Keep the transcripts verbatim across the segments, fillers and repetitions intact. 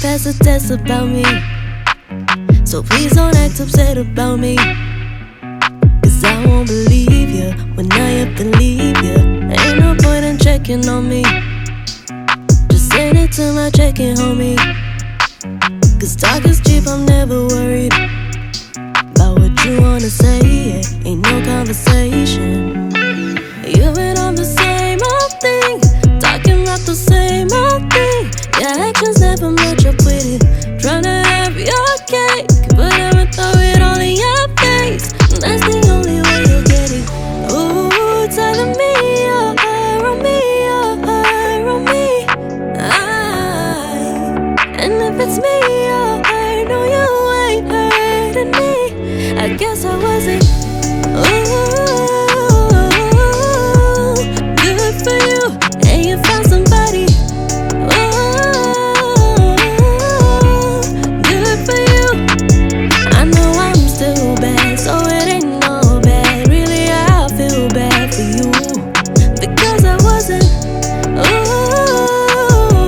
pass the test about me, so please don't act upset about me. Cause I won't believe you when I have to leave you. Ain't no point in checking on me, just send it to my checking homie. Cause talk is cheap, I'm never worried about what you wanna say, yeah. Ain't no conversation. You've been on the same old thing, talking about the same old thing. Your actions never match up with it. Tryna have your cake, but I'ma throw it all in your face. That's the only way you'll get it. Ooh, telling me you're high on me, you're high on me. I, and if it's me you're high, no you ain't hurting me. I guess I wasn't. Ooh, good for you, and you found somebody. Ooh, good for you. I know I'm still bad, so it ain't no bad. Really, I feel bad for you, because I wasn't. Ooh,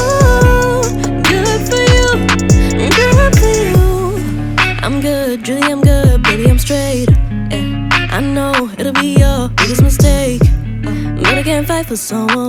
good for you, good for you. I'm good, Julie, I'm good, baby, I'm straight. Yeah, I know it'll be your biggest mistake, but I can't fight for someone